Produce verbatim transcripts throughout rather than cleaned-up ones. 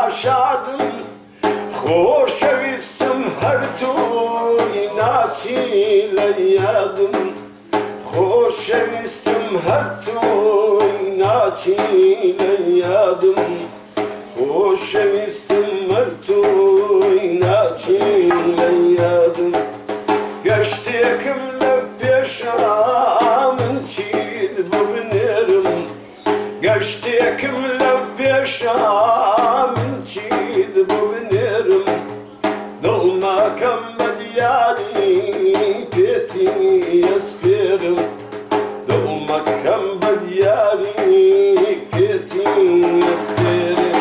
شادم خۆشەویستم هەرتووی ناچی لە یادم خۆشەویستم هەرتووی ناچی لە یادم خۆشەویستم هەرتووی ناچی لە یادم گەشتێکم لە پێشا من چیت ببنێرم گەشتێکم لە پێشا من چیت ببنێرم دڵمەکەم بە دیاری پێتی ئەسپێرم دڵمەکەم بە دیاری پێتی ئەسپێرم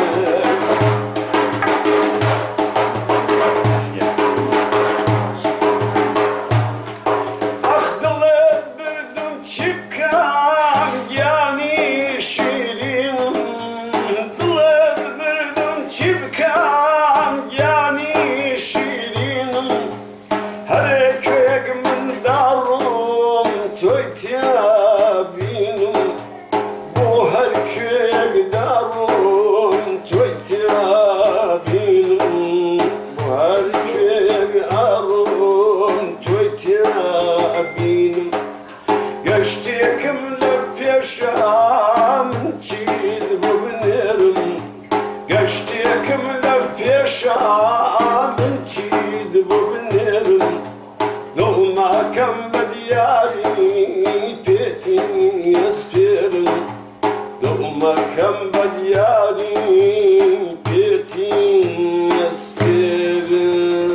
ئەخ دڵت بردم چی بکەم گیانی شیرینم دڵت بردم چی بکەم گیانی شیرینم هەرێکێک منداڵم تۆی تیا بینم بۆ هەرکێک داڕم تۆی تیا بینم بۆ هەرکێک ئاڕم تۆی تیا بینم گەشتێکم لە پێشا من چیت ببنێرم گەشتێکم لە پێشا من چیت ببنێرم دڵمەکەم بە دیاری پێتی ئەسپێرم دڵمەکەم بە دیاری پێتی ئەسپێرم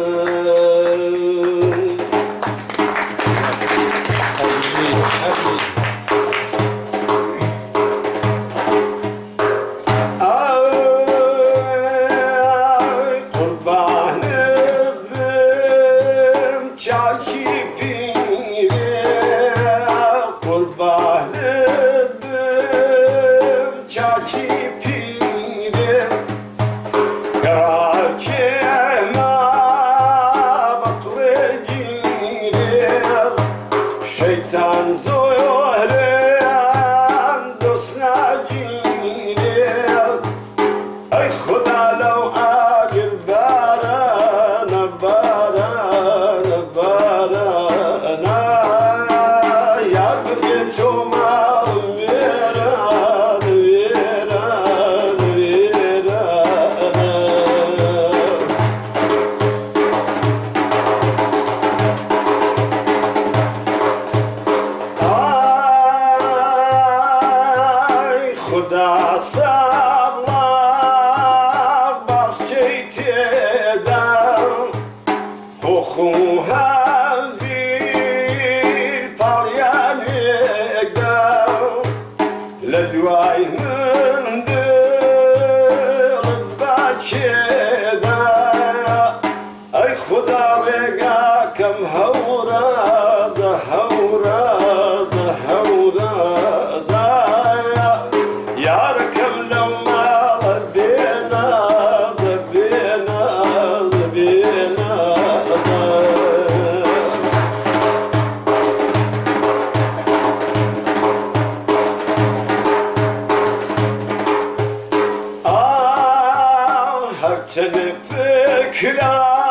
شەیتان زۆرێن دۆست ناگیرێ ئەی خودا لەو ئاگر بارانە بارانە بارانە یار بگێتۆ ماڵم وێرانە وێرانە وێرانە خدا سابڵا باخچەی تێدا خۆخ و هەندیر پاڵیانێکدا لە دوای من دڵت باکێدا ئەی خدا ڕێگاکەم هەورازە هەورازە هەورازە یارەکەم لەو ماڵە بێنازە بێنازە بێنازە ئاو هەرچەندێک فکرا